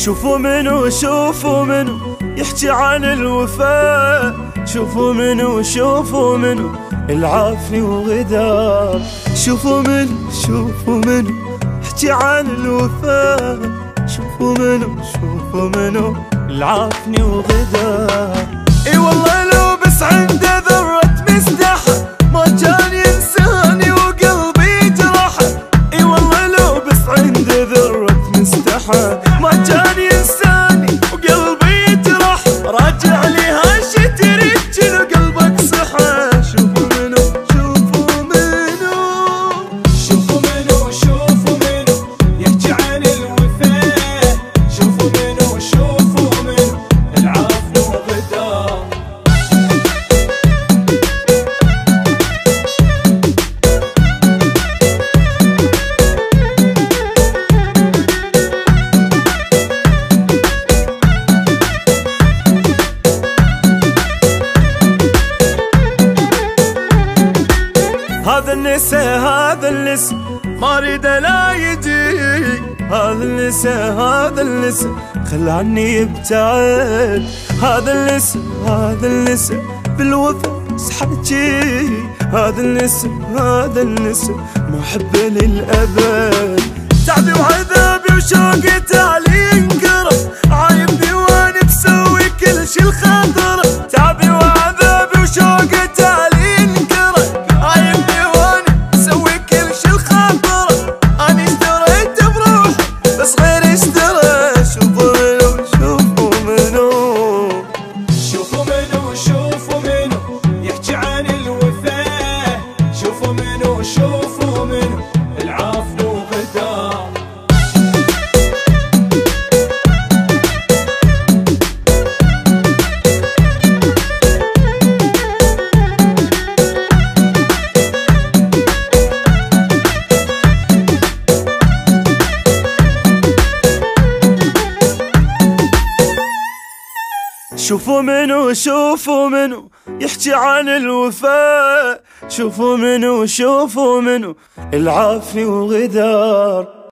شوفوا منو يحكي عن الوفاء، شوفوا منو العافي وغدار. شوفوا منو يحكي عن الوفاء، شوفوا منو العافني وغدار. اي والله لو بس عنده ذرة مستحى ما كان ينساني وقلبي جرحه. اي والله لو بس عنده ذرة مستحى ما كان ينساني وقلبي جرح. راجع لي هالشي تريد شنو قلبك صحى. شوفوا منو يحكي عن الوفاء، شوفوا منو العافن وغدار. هذا النسا ما اريد لا يجي. هذا النسا خل عني يبتعد. هذا النسا بالوفا سحبتي. هذا النسا ما احبه للابد. تعبي وعذابي وشوقي تعالي ينقرب، عايبني وانا بسوي كل شي الخاطر. تعبي وعذابي وشوقي تعالي ينقرب، عايبني وانا بسوي كل شي الخاطر. اني اشتريت بروحي بس غيري اشترى. شوفوا منو يحكي عن الوفاء، شوفوا منو العافن وغدار. شوفوا منو يحكي عن الوفاء، شوفوا منو العافي وغدار.